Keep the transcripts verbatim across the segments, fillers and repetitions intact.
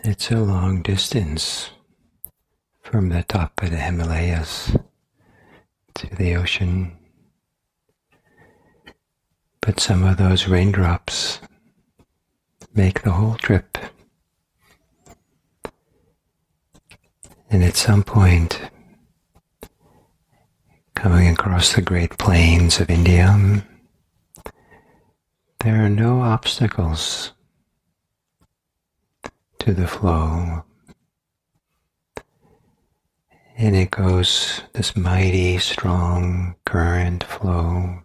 It's a long distance from the top of the Himalayas to the ocean, but some of those raindrops make the whole trip. And at some point, coming across the Great Plains of India, there are no obstacles to the flow. And it goes, this mighty, strong current flow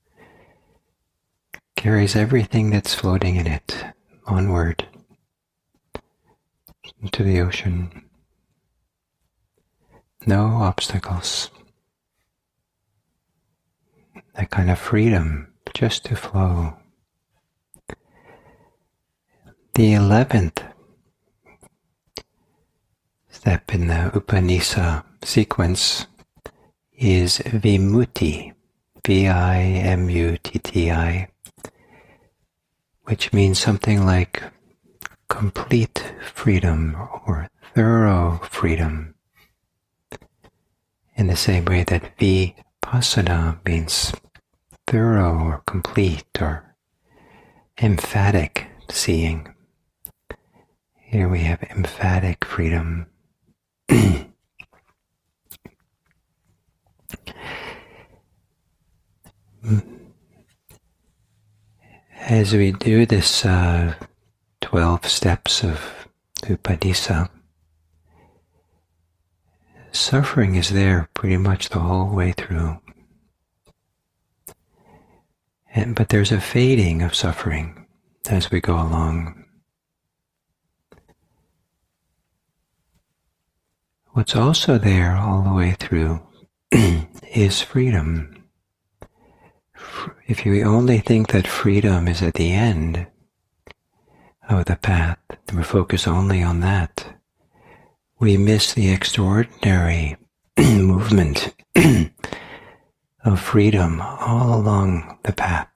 carries everything that's floating in it onward into the ocean. No obstacles. That kind of freedom just to flow. The eleventh step in the Upanisa sequence is Vimutti, V I M U T T I, which means something like complete freedom or thorough freedom, in the same way that Vipassana means thorough or complete or emphatic seeing. Here we have emphatic freedom. As we do this uh, twelve steps of Upanisa, suffering is there pretty much the whole way through. And, but there's a fading of suffering as we go along. What's also there all the way through is freedom. If you only think that freedom is at the end of the path, and we focus only on that, we miss the extraordinary movement of freedom all along the path.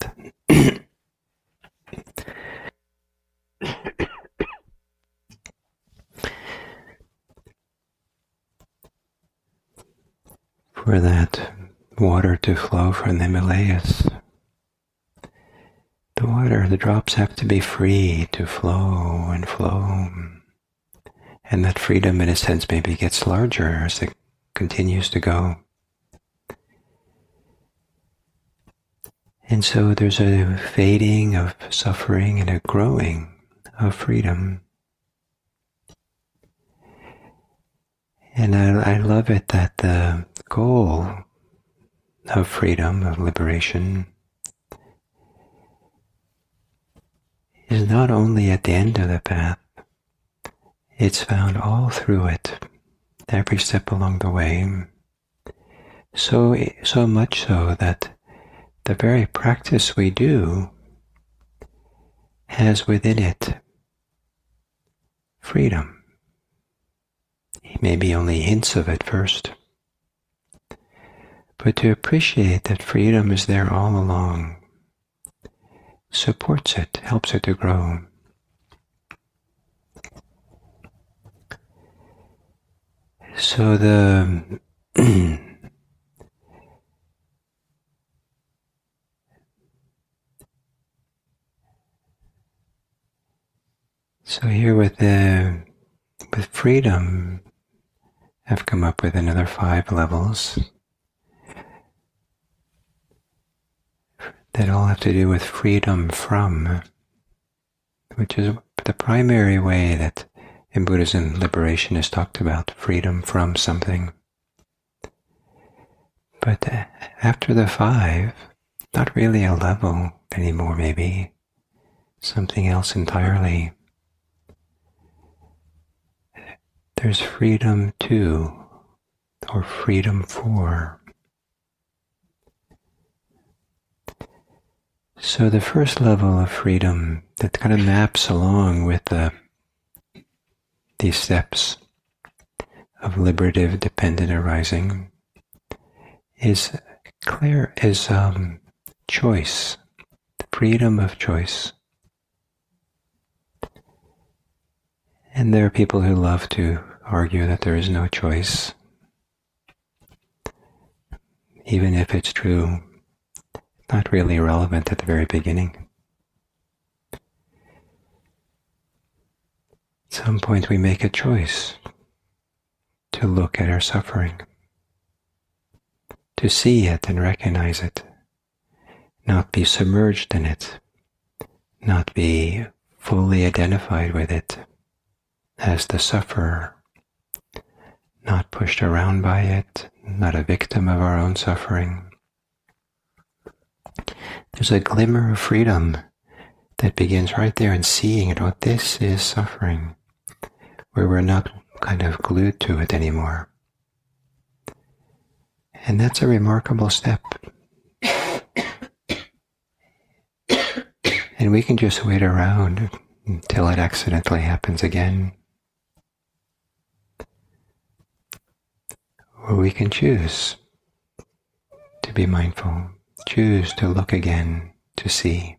For that water to flow from the Himalayas, the water, the drops have to be free to flow and flow. And that freedom, in a sense, maybe gets larger as it continues to go. And so there's a fading of suffering and a growing of freedom. And I, I love it that the goal of freedom, of liberation, is not only at the end of the path, it's found all through it, every step along the way. So, so much so that the very practice we do has within it freedom. Maybe only hints of it first. But to appreciate that freedom is there all along supports it, helps it to grow. So the so here with the with freedom, I've come up with another five levels that all have to do with freedom from, which is the primary way that in Buddhism liberation is talked about, freedom from something. But after the five, not really a level anymore maybe, something else entirely. There's freedom to, or freedom for. So the first level of freedom that kind of maps along with the, these steps of liberative dependent arising is clear, is um, choice, freedom of choice. And there are people who love to argue that there is no choice. Even if it's true, not really relevant at the very beginning. At some point we make a choice to look at our suffering, to see it and recognize it, not be submerged in it, not be fully identified with it as the sufferer, not pushed around by it, not a victim of our own suffering. There's a glimmer of freedom that begins right there in seeing it. Oh, this is suffering, where we're not kind of glued to it anymore. And that's a remarkable step. And we can just wait around until it accidentally happens again. Or we can choose to be mindful, choose to look again, to see.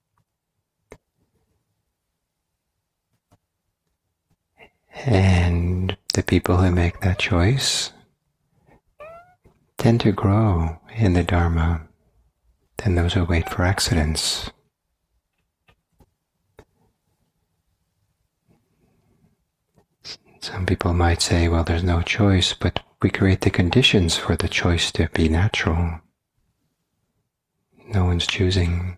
And the people who make that choice tend to grow in the Dharma than those who wait for accidents. Some people might say, well, there's no choice, but we create the conditions for the choice to be natural. No one's choosing.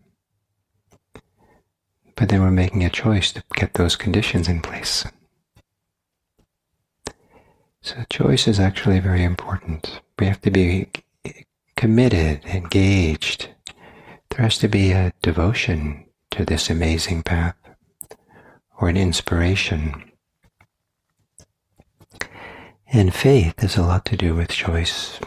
But then we're making a choice to get those conditions in place. So choice is actually very important. We have to be committed, engaged. There has to be a devotion to this amazing path, or an inspiration. And faith has a lot to do with choice.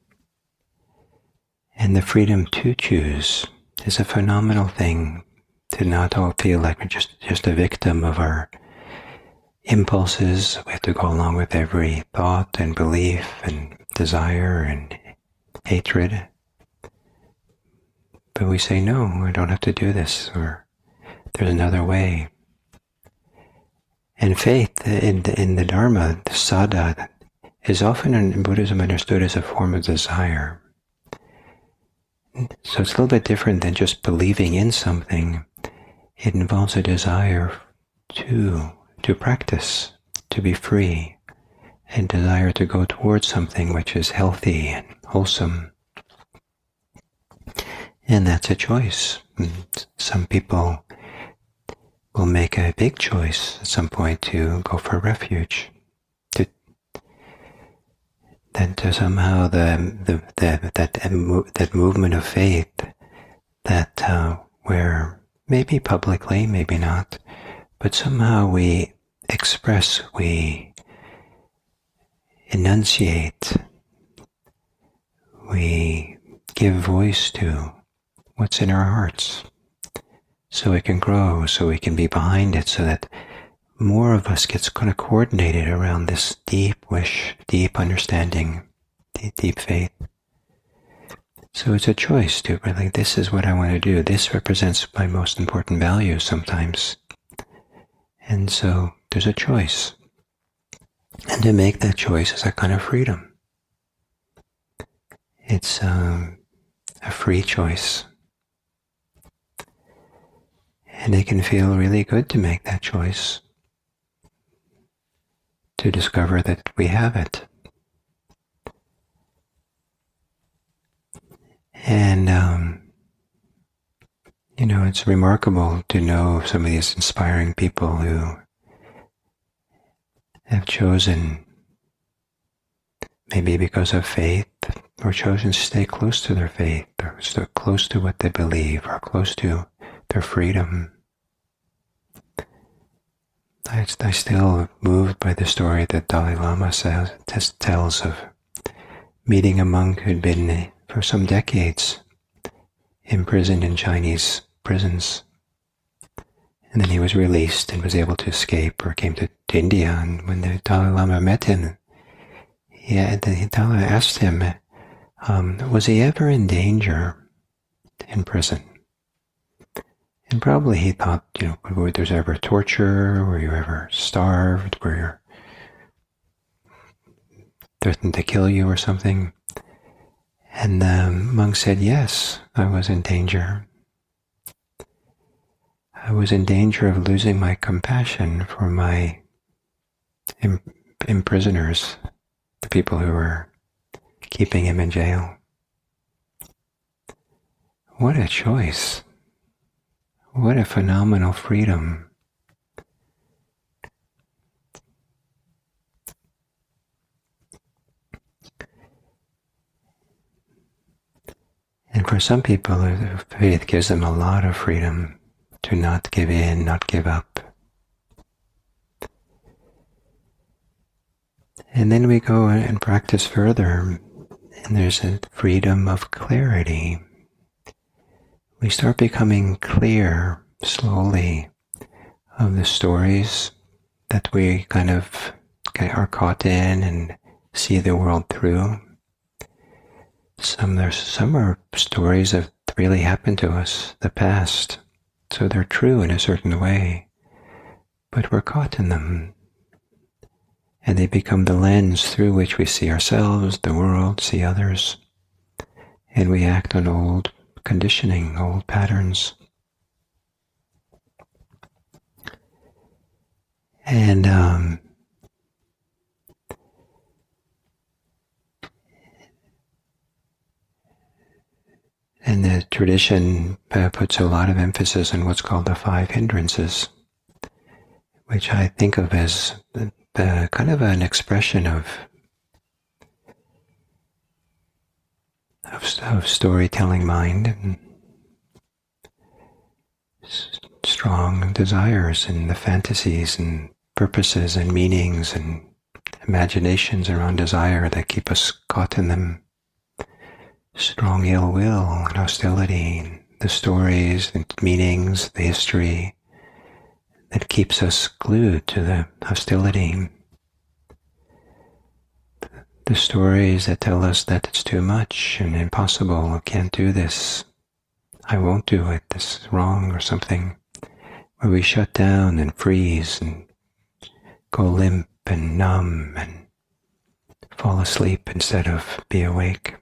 And the freedom to choose is a phenomenal thing, to not all feel like we're just, just a victim of our impulses. We have to go along with every thought and belief and desire and hatred. But we say, no, I don't have to do this, or there's another way. And faith in the, in the Dharma, the saddha, is often in Buddhism understood as a form of desire. So it's a little bit different than just believing in something. It involves a desire to, to practice, to be free, and desire to go towards something which is healthy and wholesome. And that's a choice. Some people will make a big choice at some point to go for refuge. To, then to somehow the, the, the that that movement of faith, that uh, where maybe publicly, maybe not, but somehow we express, we enunciate, we give voice to what's in our hearts, so it can grow, so we can be behind it, so that more of us gets kind of coordinated around this deep wish, deep understanding, deep, deep faith. So it's a choice to really, this is what I want to do. This represents my most important values sometimes. And so there's a choice. And to make that choice is a kind of freedom. It's um, a free choice. And it can feel really good to make that choice, to discover that we have it. And, um, you know, it's remarkable to know some of these inspiring people who have chosen, maybe because of faith, or chosen to stay close to their faith, or so close to what they believe, or close to their freedom. I, I still moved by the story that Dalai Lama says, tells of meeting a monk who'd been for some decades imprisoned in Chinese prisons. And then he was released and was able to escape, or came to, to India. And when the Dalai Lama met him, he, the Dalai asked him, um, was he ever in danger in prison? And probably he thought, you know, were there ever torture? Were you ever starved? Were you threatened to kill you or something? And the monk said, yes, I was in danger. I was in danger of losing my compassion for my im- imprisoners, the people who were keeping him in jail. What a choice. What a phenomenal freedom. And for some people, faith gives them a lot of freedom to not give in, not give up. And then we go and practice further, and there's a freedom of clarity. We start becoming clear slowly of the stories that we kind of are caught in and see the world through. Some there's some are stories that really happened to us, the past, so they're true in a certain way, but we're caught in them, and they become the lens through which we see ourselves, the world, see others, and we act on old conditioning, old patterns. And um, and the tradition uh, puts a lot of emphasis on what's called the five hindrances, which I think of as the, the kind of an expression of, of, of storytelling mind and s- strong desires and the fantasies and purposes and meanings and imaginations around desire that keep us caught in them. Strong ill will and hostility, the stories, the meanings, the history that keeps us glued to the hostility. The stories that tell us that it's too much and impossible, I can't do this, I won't do it, this is wrong or something, where we shut down and freeze and go limp and numb and fall asleep instead of be awake.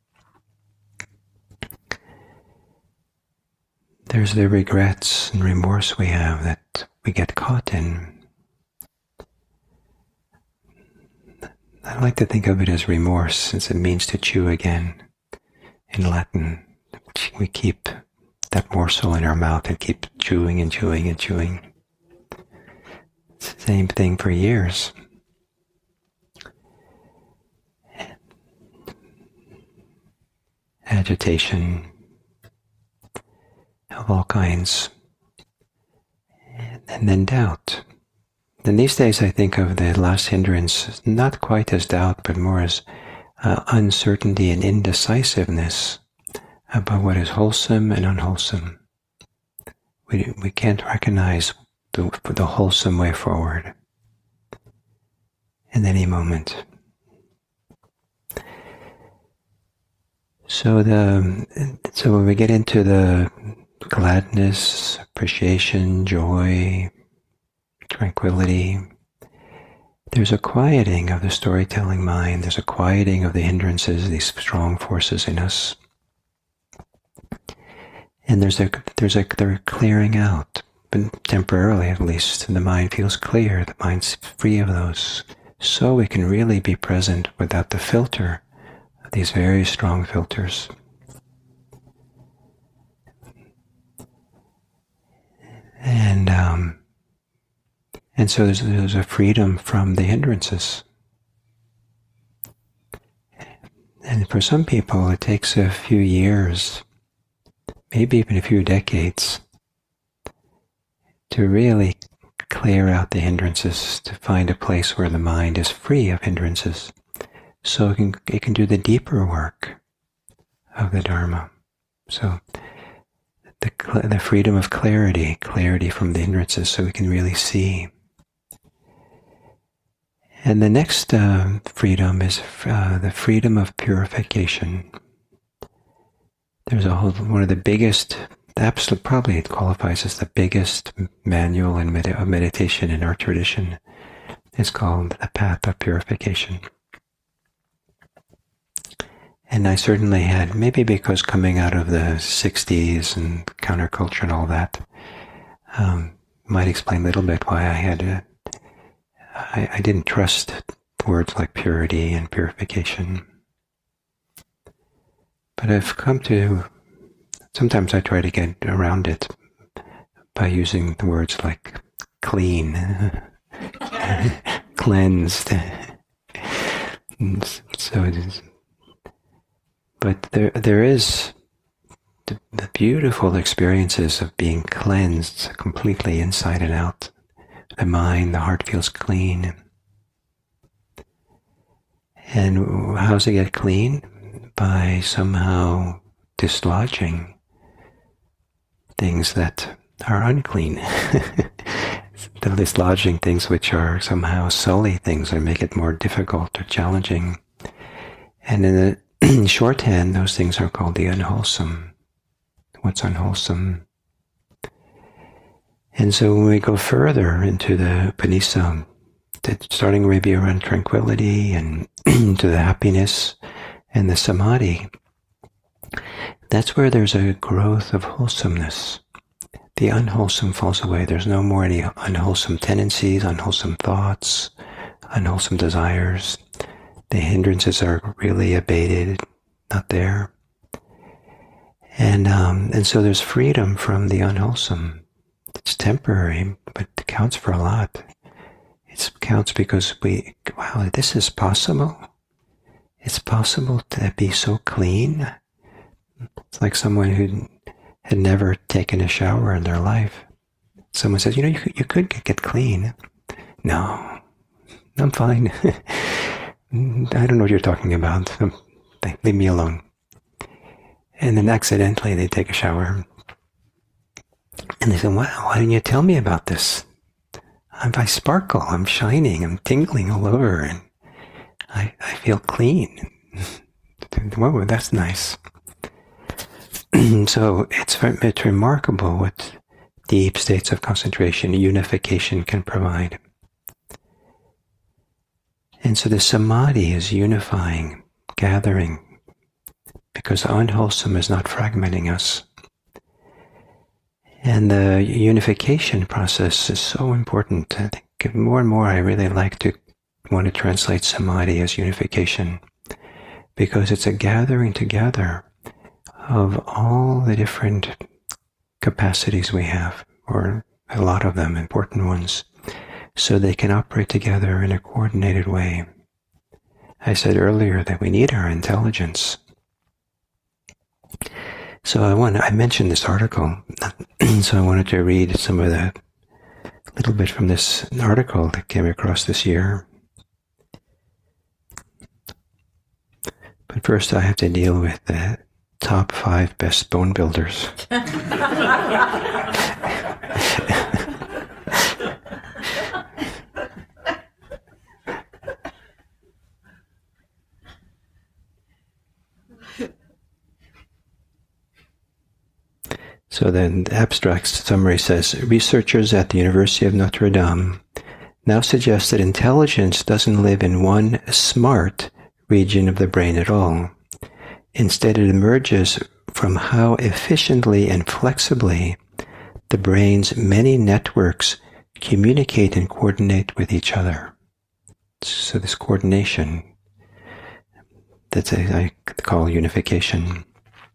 There's the regrets and remorse we have that we get caught in. I like to think of it as remorse, since it means to chew again in Latin. We keep that morsel in our mouth and keep chewing and chewing and chewing. It's the same thing for years. Agitation of all kinds, and then doubt. And these days I think of the last hindrance not quite as doubt, but more as uh, uncertainty and indecisiveness about what is wholesome and unwholesome. We, we can't recognize the, the wholesome way forward in any moment. So the so when we get into the gladness, appreciation, joy, tranquility, there's a quieting of the storytelling mind, there's a quieting of the hindrances, these strong forces in us. And there's a there's a they're clearing out, but temporarily at least, the mind feels clear, the mind's free of those. So we can really be present without the filter of these very strong filters. And um, and so there's, there's a freedom from the hindrances. And for some people, it takes a few years, maybe even a few decades, to really clear out the hindrances, to find a place where the mind is free of hindrances, so it can, it can do the deeper work of the Dharma. So the, the freedom of clarity, clarity from the hindrances, so we can really see. And the next uh, freedom is uh, the freedom of purification. There's a whole, one of the biggest the absolute, probably it qualifies as the biggest manual in med- of meditation in our tradition. It's called The Path of Purification. And I certainly had, maybe because coming out of the sixties and counterculture and all that, um, might explain a little bit why I had a, I, I didn't trust words like purity and purification. But I've come to, sometimes I try to get around it by using the words like clean, cleansed. So it is. But there, there is the, the beautiful experiences of being cleansed completely inside and out. The mind, the heart feels clean. And how does it get clean? By somehow dislodging things that are unclean. Dislodging things which are somehow sully things or make it more difficult or challenging. And in the in shorthand, those things are called the unwholesome. What's unwholesome? And so when we go further into the Upanishad, starting maybe around tranquility and to the happiness and the samadhi, that's where there's a growth of wholesomeness. The unwholesome falls away. There's no more any unwholesome tendencies, unwholesome thoughts, unwholesome desires. The hindrances are really abated, not there. And um, and so there's freedom from the unwholesome. It's temporary, but it counts for a lot. It counts because we, wow, this is possible. It's possible to be so clean. It's like someone who had never taken a shower in their life. Someone says, you know, you could, you could get clean. No, I'm fine. I don't know what you're talking about. Leave me alone. And then accidentally they take a shower. And they say, wow, why didn't you tell me about this? I'm, I sparkle, I'm shining, I'm tingling all over, and I, I feel clean. Whoa, that's nice. So it's, it's remarkable what deep states of concentration, unification can provide. And so the samadhi is unifying, gathering, because the unwholesome is not fragmenting us. And the unification process is so important. I think more and more I really like to want to translate samadhi as unification, because it's a gathering together of all the different capacities we have, or a lot of them, important ones, so they can operate together in a coordinated way. I said earlier that we need our intelligence. So I want I mentioned this article, so I wanted to read some of the little bit from this article that came across this year. But first I have to deal with the top five best bone builders. So then the abstract summary says, researchers at the University of Notre Dame now suggest that intelligence doesn't live in one smart region of the brain at all. Instead, it emerges from how efficiently and flexibly the brain's many networks communicate and coordinate with each other. So this coordination, that's a, I call unification.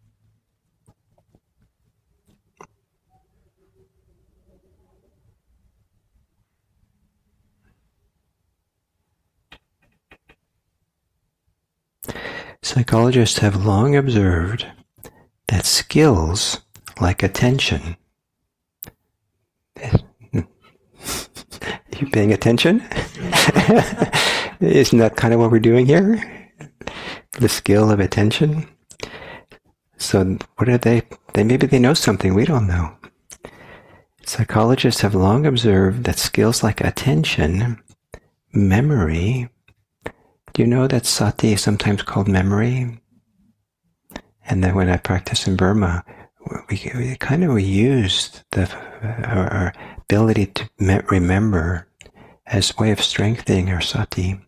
Psychologists have long observed that skills like attention. You paying attention? Isn't that kind of what we're doing here? The skill of attention. So what are they? They maybe they know something we don't know. Psychologists have long observed that skills like attention, memory. Do you know that sati is sometimes called memory? And then when I practice in Burma, we, we kind of used the, our, our ability to me- remember as a way of strengthening our sati.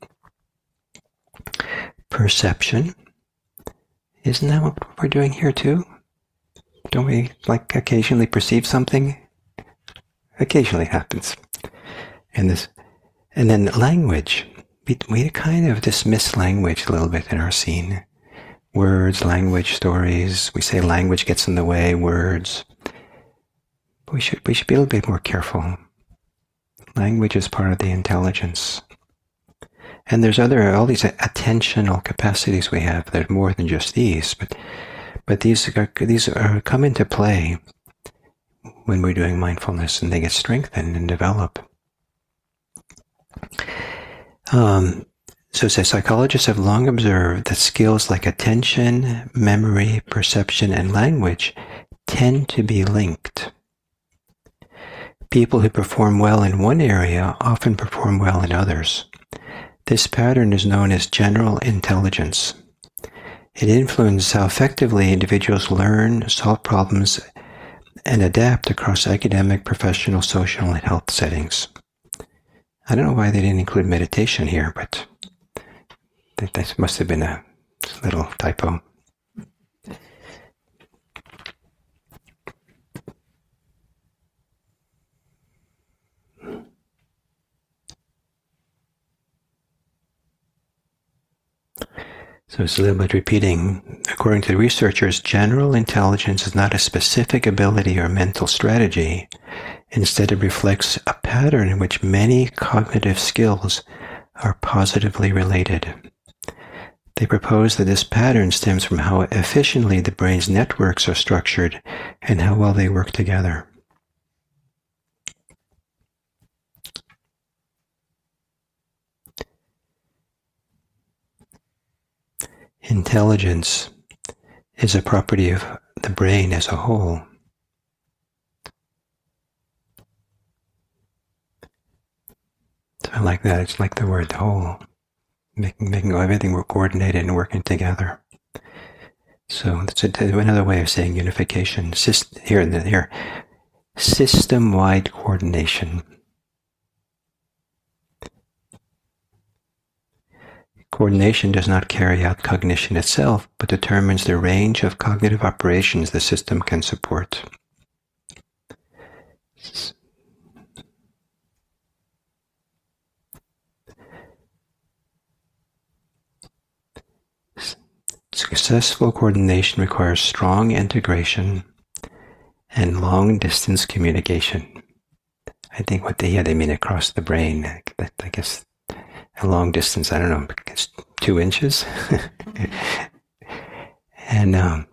Perception. Isn't that what we're doing here too? Don't we like occasionally perceive something? Occasionally happens. And this, and then language. We, we kind of dismiss language a little bit in our scene. Words, language, stories. We say language gets in the way, words. But we should, we should be a little bit more careful. Language is part of the intelligence. And there's other, all these attentional capacities we have. There's more than just these, but, but these are, these are, come into play when we're doing mindfulness, and they get strengthened and develop. Um, so it says, psychologists have long observed that skills like attention, memory, perception, and language tend to be linked. People who perform well in one area often perform well in others. This pattern is known as general intelligence. It influences how effectively individuals learn, solve problems, and adapt across academic, professional, social, and health settings. I don't know why they didn't include meditation here, but that must have been a little typo. So it's a little bit repeating. According to the researchers, general intelligence is not a specific ability or mental strategy. Instead, it reflects a pattern in which many cognitive skills are positively related. They propose that this pattern stems from how efficiently the brain's networks are structured and how well they work together. Intelligence is a property of the brain as a whole. So I like that. It's like the word whole, making making everything work coordinated and working together. So that's a, another way of saying unification. Syst, here, here, system-wide coordination. Coordination does not carry out cognition itself, but determines the range of cognitive operations the system can support. Successful coordination requires strong integration and long-distance communication. I think what they, yeah, they mean across the brain. I guess a long distance, I don't know, it's two inches. And um,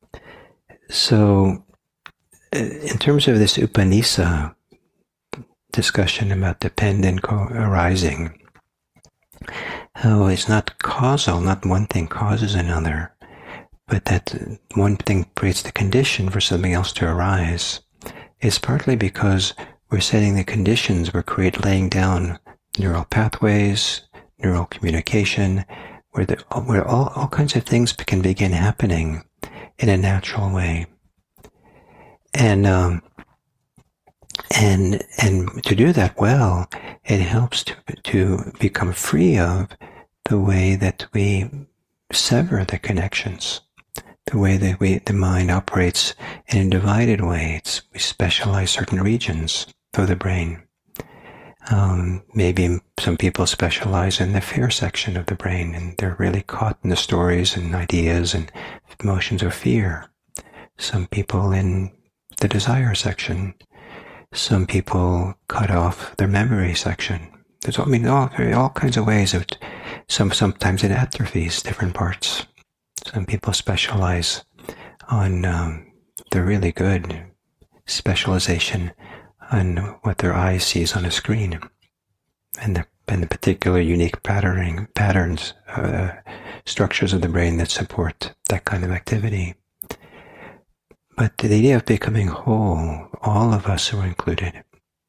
so in terms of this Upanisa discussion about dependent co- arising, how it's not causal, not one thing causes another, but that one thing creates the condition for something else to arise. It's partly because we're setting the conditions, we're create laying down neural pathways, neural communication, where, the, where all, all kinds of things can begin happening in a natural way. And um, and and to do that well, it helps to to become free of the way that we sever the connections, the way that we the mind operates in a divided way. It's, we specialize certain regions of the brain. Um, maybe some people specialize in the fear section of the brain, and they're really caught in the stories and ideas and emotions of fear. Some people in the desire section. Some people cut off their memory section. There's, I mean, all all kinds of ways of. Some sometimes it atrophies different parts. Some people specialize on um, the really good specialization on what their eye sees on a screen, and the and the particular unique patterning patterns, uh, structures of the brain that support that kind of activity. But the idea of becoming whole, all of us are included.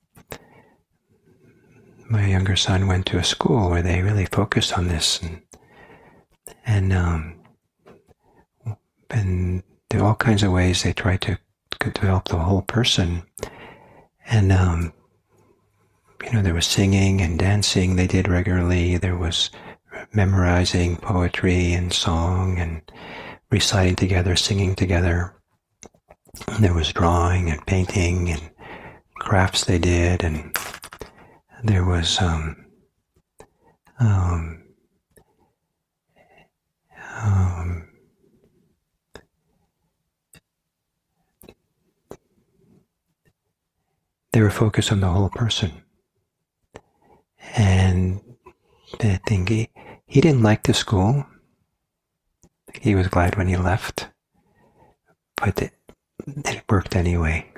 My younger son went to a school where they really focused on this, and and um, and there are all kinds of ways they try to, to develop the whole person. And, um, you know, there was singing and dancing they did regularly. There was memorizing poetry and song and reciting together, singing together. And there was drawing and painting and crafts they did. And there was, um, um, um, they were focused on the whole person. And I think he, he didn't like the school. He was glad when he left, but it, it worked anyway.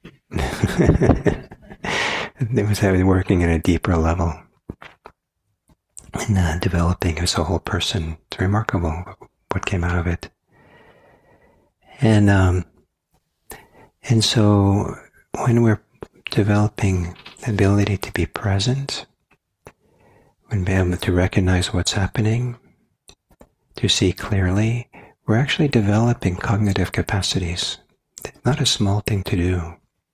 It was working at a deeper level and uh, developing as a whole person. It's remarkable what came out of it. And um, and so when we're developing the ability to be present, when we're able to recognize what's happening, to see clearly, we're actually developing cognitive capacities. It's not a small thing to do.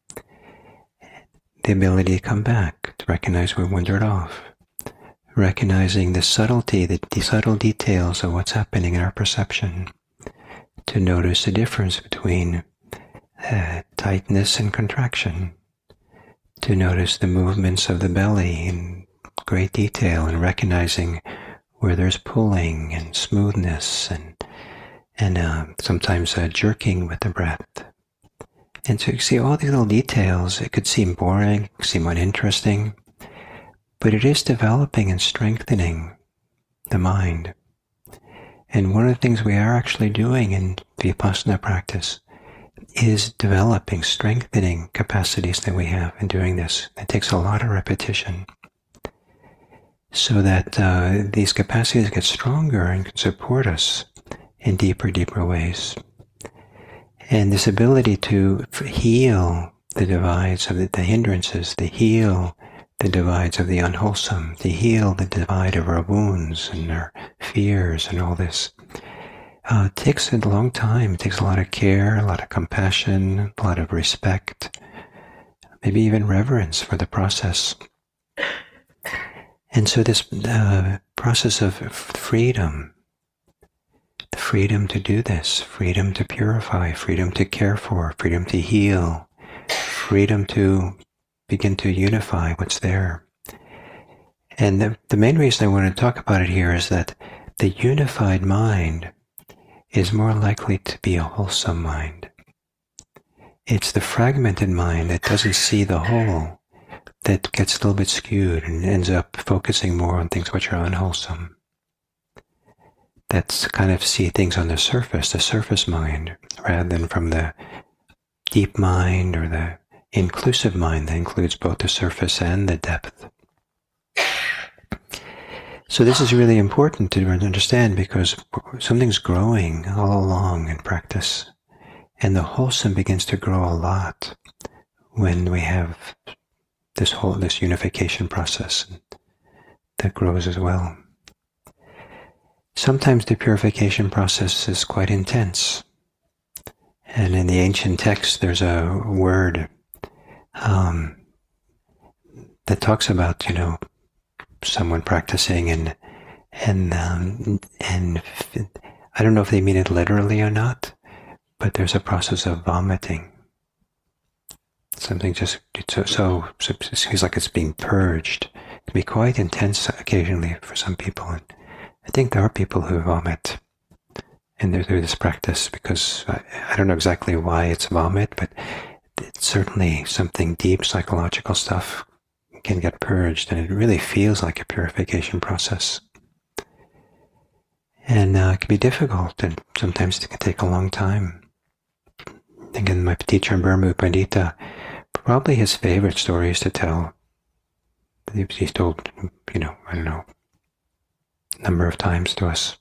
The ability to come back, to recognize we wandered off, recognizing the subtlety, the, the subtle details of what's happening in our perception, to notice the difference between uh, tightness and contraction, to notice the movements of the belly in great detail and recognizing where there's pulling and smoothness and and uh, sometimes uh, jerking with the breath. And to see all these little details, it could seem boring, seem uninteresting, but it is developing and strengthening the mind. And one of the things we are actually doing in Vipassana practice is developing, strengthening capacities that we have in doing this. It takes a lot of repetition so that uh, these capacities get stronger and can support us in deeper, deeper ways. And this ability to heal the divides of the, the hindrances, to heal the divides of the unwholesome, to heal the divide of our wounds and our fears and all this, uh, it takes a long time. It takes a lot of care, a lot of compassion, a lot of respect, maybe even reverence for the process. And so this uh, process of freedom, the freedom to do this, freedom to purify, freedom to care for, freedom to heal, freedom to begin to unify what's there. And the, the main reason I want to talk about it here is that the unified mind is more likely to be a wholesome mind. It's the fragmented mind that doesn't see the whole that gets a little bit skewed and ends up focusing more on things which are unwholesome. That's kind of see things on the surface, the surface mind, rather than from the deep mind or the inclusive mind that includes both the surface and the depth. So this is really important to understand because something's growing all along in practice, and the wholesome begins to grow a lot when we have this whole this unification process that grows as well. Sometimes the purification process is quite intense, and in the ancient texts there's a word um, that talks about, you know, someone practicing and and um, and I don't know if they mean it literally or not, but there's a process of vomiting. Something just so, so, so it feels like it's being purged. It can be quite intense occasionally for some people. And I think there are people who vomit and they're through this practice because I, I don't know exactly why it's vomit, but it's certainly something deep psychological stuff can get purged, and it really feels like a purification process. And uh, it can be difficult, and sometimes it can take a long time. Again, my teacher in Burma, U Pandita, probably his favorite stories to tell, he's told, you know, I don't know, a number of times to us,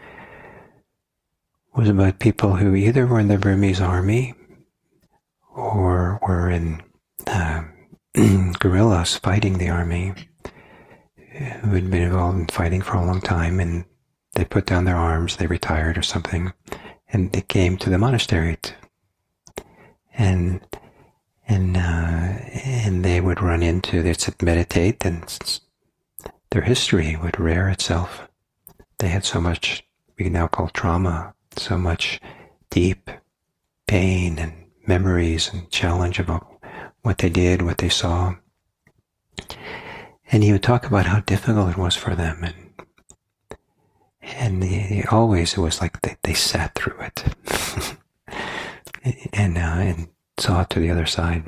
was about people who either were in the Burmese army or were in uh, guerrillas fighting the army, who had been involved in fighting for a long time, and they put down their arms, they retired or something, and they came to the monastery, to, and and uh, and they would run into, they'd meditate, and their history would rear itself. They had so much we now call trauma, so much deep pain and memories and challenge about what they did, what they saw. And he would talk about how difficult it was for them, and and he, he always, it was like they, they sat through it and uh, and saw it to the other side.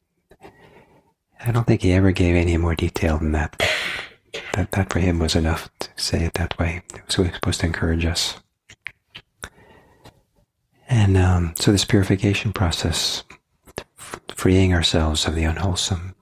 I don't think he ever gave any more detail than that. That that for him was enough to say it that way. So he was supposed to encourage us. And um, so this purification process, freeing ourselves of the unwholesome.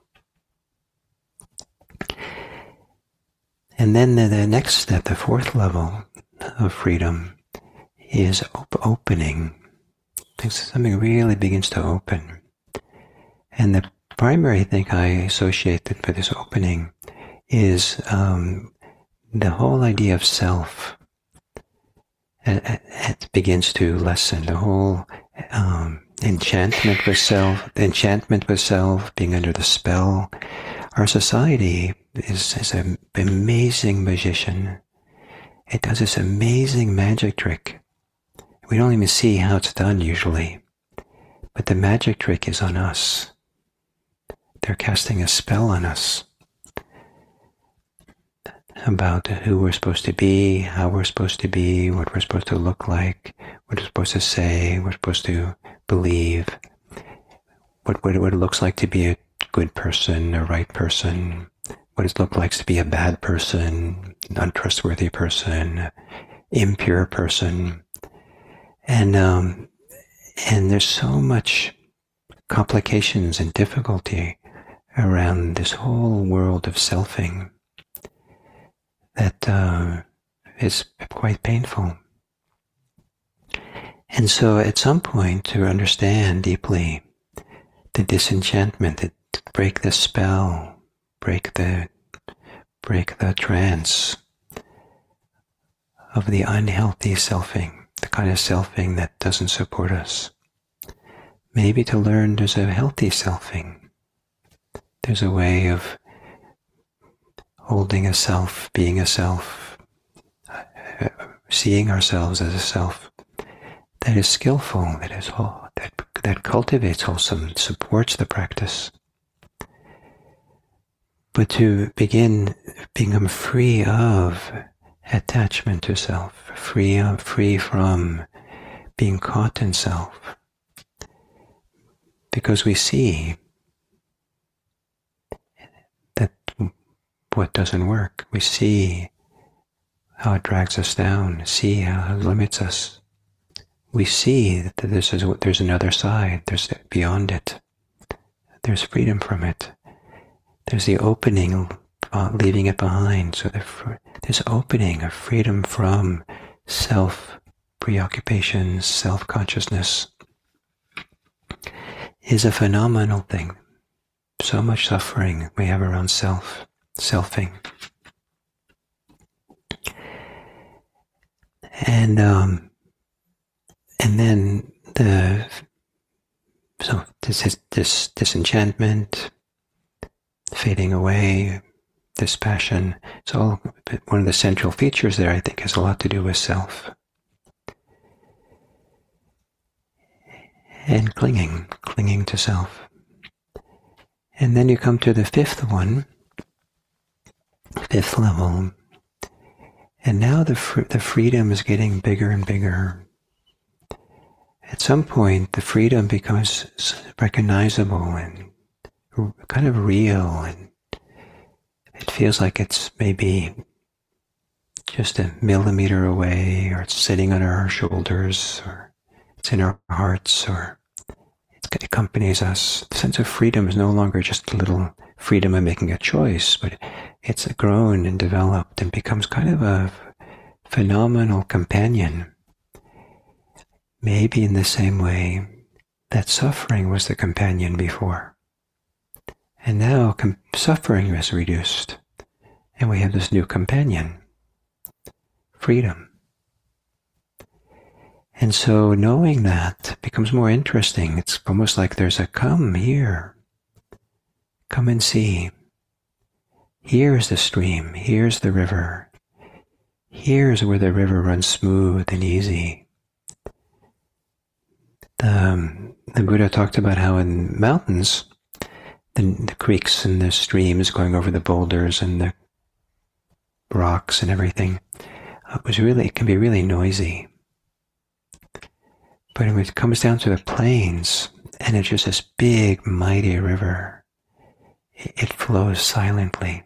And then the, the next step, the fourth level of freedom, is op- opening. Something really begins to open. And the primary thing I associated with this opening is um, the whole idea of self. It, it begins to lessen. The whole um, enchantment with self, the enchantment with self, being under the spell. Our society is, is an amazing magician. It does this amazing magic trick. We don't even see how it's done usually, but the magic trick is on us. They're casting a spell on us about who we're supposed to be, how we're supposed to be, what we're supposed to look like, what we're supposed to say, what we're supposed to believe, what, what, what it looks like to be a good person, a right person, what it looks like to be a bad person, an untrustworthy person, impure person. And um, and there's so much complications and difficulty around this whole world of selfing that uh, is quite painful. And so at some point, to understand deeply the disenchantment, to break the spell, break the break the trance of the unhealthy selfing, the kind of selfing that doesn't support us. Maybe to learn there's a healthy selfing. There's a way of holding a self, being a self, seeing ourselves as a self that is skillful, that is whole, that that cultivates wholesome, supports the practice. But to begin become free of attachment to self, free of, free from being caught in self, because we see that what doesn't work. We see how it drags us down, see how it limits us. We see that there's, there's another side, there's beyond it. There's freedom from it. There's the opening, uh, leaving it behind. So the, this opening of freedom from self-preoccupations, self-consciousness is a phenomenal thing. So much suffering we have around self, selfing. And um, and then the so this this disenchantment, fading away, this passion. It's all one of the central features there. I think has a lot to do with self and clinging, clinging to self. And then you come to the fifth one, fifth level. And now the fr- the freedom is getting bigger and bigger. At some point, the freedom becomes recognizable and r- kind of real, and it feels like it's maybe just a millimeter away, or it's sitting on our shoulders, or it's in our hearts, or it accompanies us. The sense of freedom is no longer just a little freedom of making a choice, but it's grown and developed and becomes kind of a phenomenal companion. Maybe in the same way that suffering was the companion before. And now com- suffering is reduced, and we have this new companion, freedom. And so knowing that becomes more interesting. It's almost like there's a come here. Come and see. Here's the stream. Here's the river. Here's where the river runs smooth and easy. The, um, the Buddha talked about how in mountains, the, the creeks and the streams going over the boulders and the rocks and everything, it was really, it can be really noisy. But when it comes down to the plains, and it's just this big, mighty river, it, it flows silently.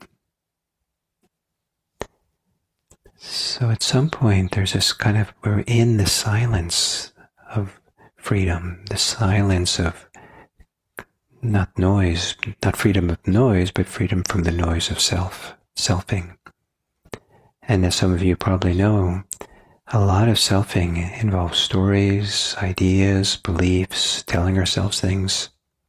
So at some point, there's this kind of, we're in the silence of freedom, the silence of not noise, not freedom of noise, but freedom from the noise of self, selfing. And as some of you probably know, a lot of selfing involves stories, ideas, beliefs, telling ourselves things.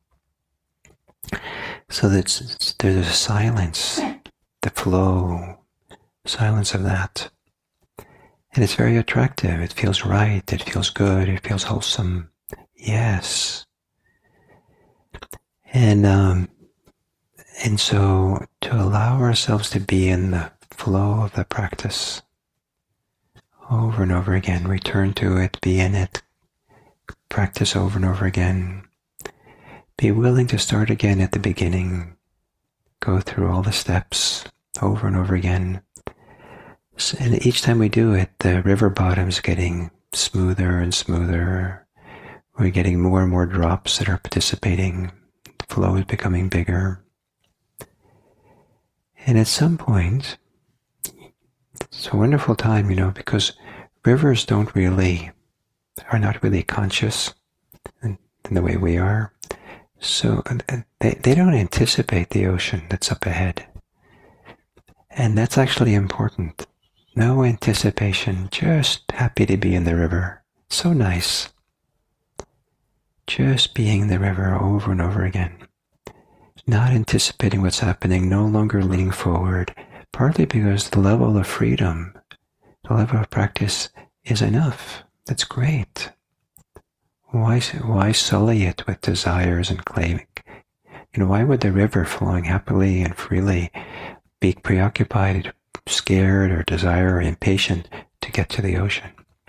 So that there's a silence, the flow, silence of that. And it's very attractive. It feels right. It feels good. It feels wholesome. Yes. And, um, and so to allow ourselves to be in the flow of the practice over and over again, return to it, be in it, practice over and over again. Be willing to start again at the beginning. Go through all the steps over and over again. And each time we do it, the river bottom's getting smoother and smoother. We're getting more and more drops that are participating. The flow is becoming bigger. And at some point, it's a wonderful time, you know, because rivers don't really, are not really conscious in, in the way we are. So they, they don't anticipate the ocean that's up ahead. And that's actually important. No anticipation, just happy to be in the river. So nice. Just being in the river over and over again. Not anticipating what's happening, no longer leaning forward, partly because the level of freedom, the level of practice is enough. That's great. Why, why sully it with desires and claiming? You know, why would the river flowing happily and freely be preoccupied, scared, or desire or impatient to get to the ocean?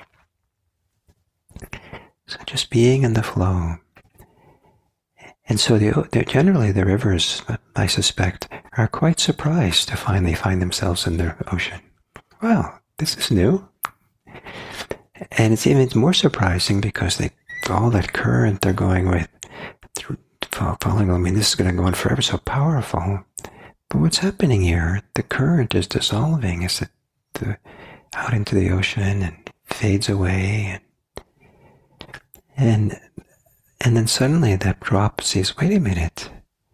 So just being in the flow. And so the, the, generally the rivers, I suspect, are quite surprised to find they find themselves in the ocean. Wow, this is new. And it's even more surprising because they, all that current they're going with, following, I mean, this is going to go on forever, so powerful. But what's happening here, the current is dissolving as it the, out into the ocean and fades away. And, and And then suddenly that drop says, wait a minute.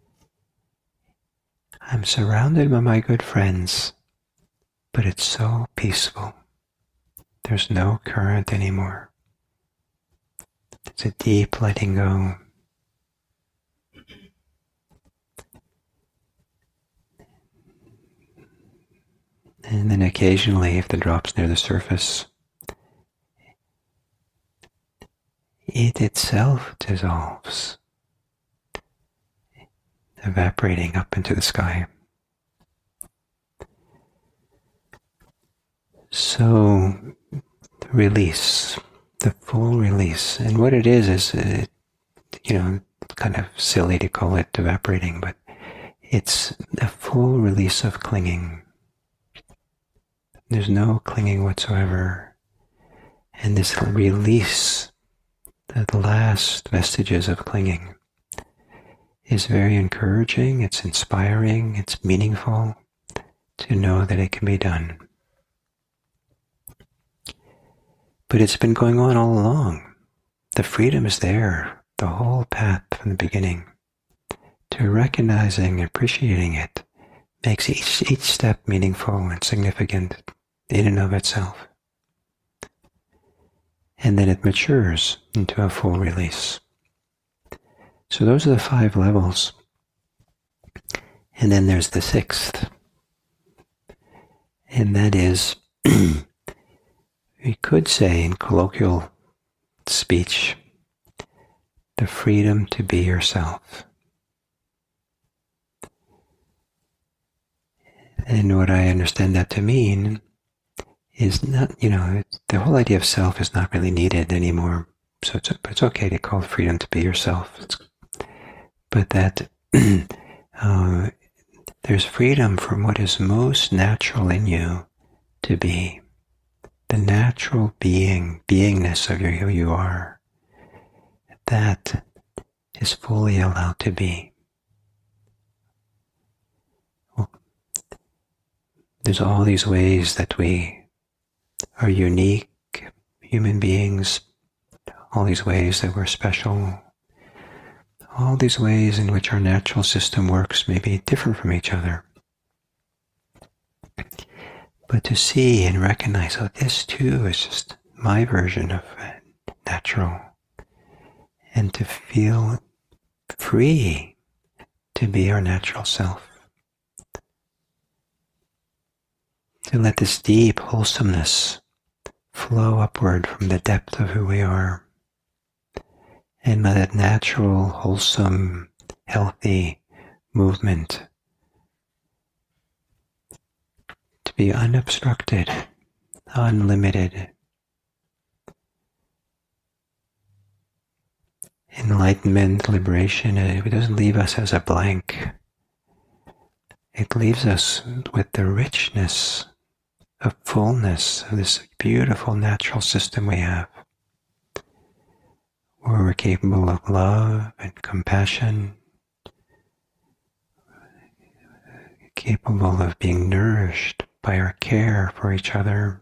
I'm surrounded by my good friends, but it's so peaceful. There's no current anymore. It's a deep letting go. And then occasionally, if the drop's near the surface, it itself dissolves, evaporating up into the sky. So, the release, the full release. And what it is, is, it, you know, it's kind of silly to call it evaporating, but it's a full release of clinging. There's no clinging whatsoever. And this release, the last vestiges of clinging, is very encouraging, it's inspiring, it's meaningful to know that it can be done. But it's been going on all along. The freedom is there, the whole path from the beginning. To recognizing and appreciating it makes each, each step meaningful and significant in and of itself. And then it matures into a full release. So those are the five levels. And then there's the sixth. And that is, we could say in colloquial speech, the freedom to be yourself. And what I understand that to mean is not, you know, the whole idea of self is not really needed anymore. So it's, it's okay to call freedom to be yourself. It's, but that uh, there's freedom from what is most natural in you to be. The natural being, beingness of your, who you are. That is fully allowed to be. Well, there's all these ways that we are unique human beings, all these ways that we're special, all these ways in which our natural system works may be different from each other. But to see and recognize, oh, this too is just my version of natural, and to feel free to be our natural self. To let this deep wholesomeness flow upward from the depth of who we are, and let that natural, wholesome, healthy movement to be unobstructed, unlimited. Enlightenment, liberation, it doesn't leave us as a blank. It leaves us with the richness of fullness of this beautiful natural system we have, where we're capable of love and compassion, capable of being nourished by our care for each other,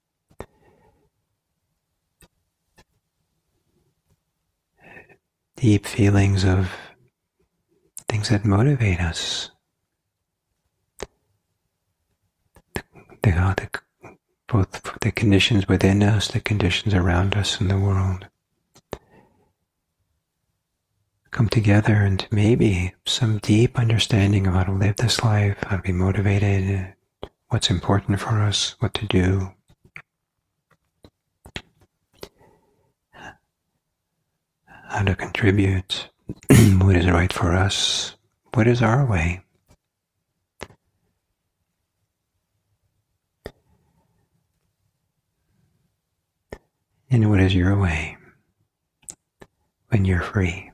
deep feelings of things that motivate us, the, the, both the conditions within us, the conditions around us in the world, come together into maybe some deep understanding of how to live this life, how to be motivated, what's important for us, what to do. How to contribute, what is right for us, what is our way. And what is your way when you're free?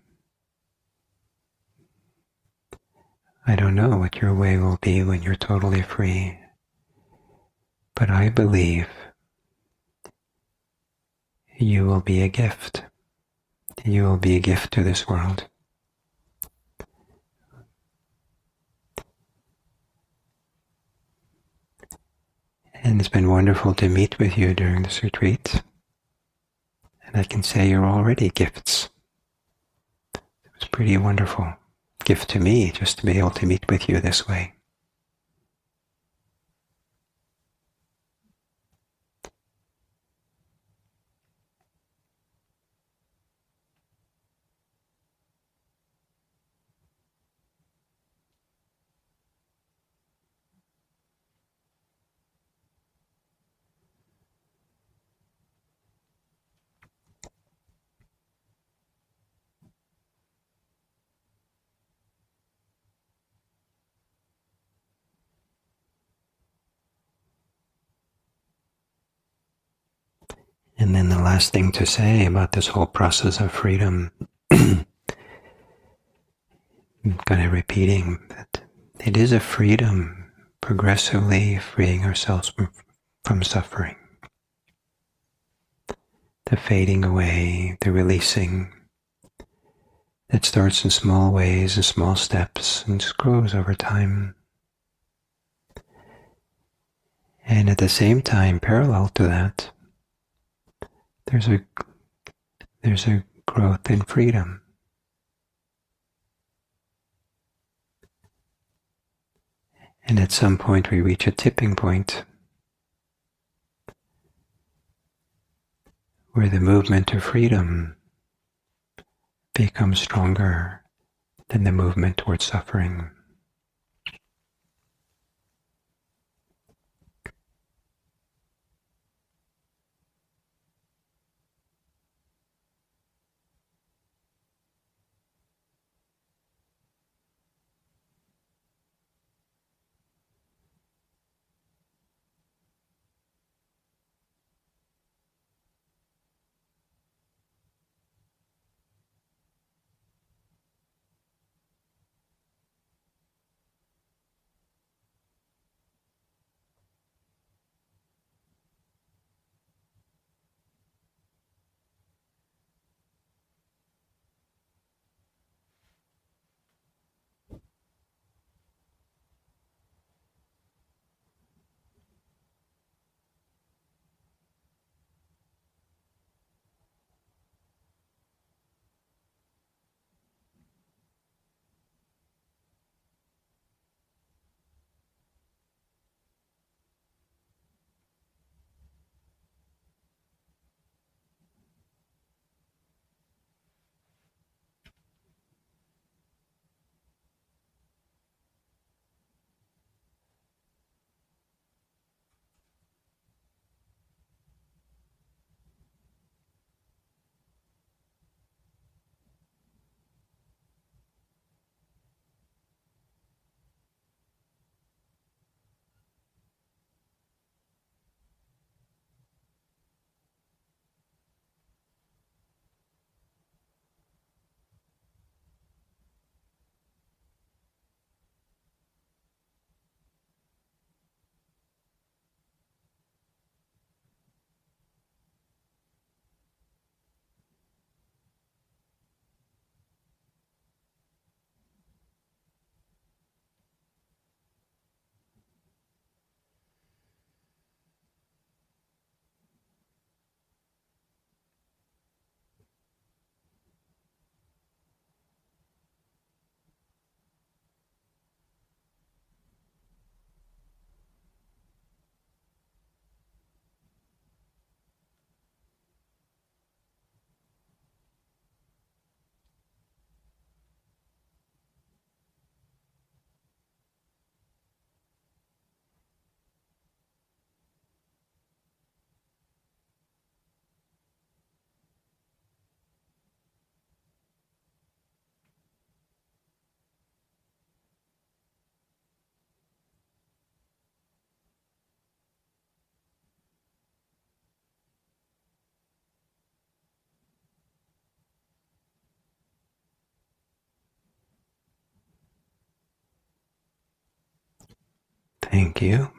I don't know what your way will be when you're totally free, but I believe you will be a gift. You will be a gift to this world. And it's been wonderful to meet with you during this retreat. And I can say you're already gifts. It was pretty wonderful gift to me just to be able to meet with you this way. And then the last thing to say about this whole process of freedom, I'm kind of repeating that it is a freedom, progressively freeing ourselves from, from suffering. The fading away, the releasing, that starts in small ways and small steps and just grows over time. And at the same time, parallel to that, there's a there's a growth in freedom. And at some point we reach a tipping point where the movement to freedom becomes stronger than the movement towards suffering. Thank you.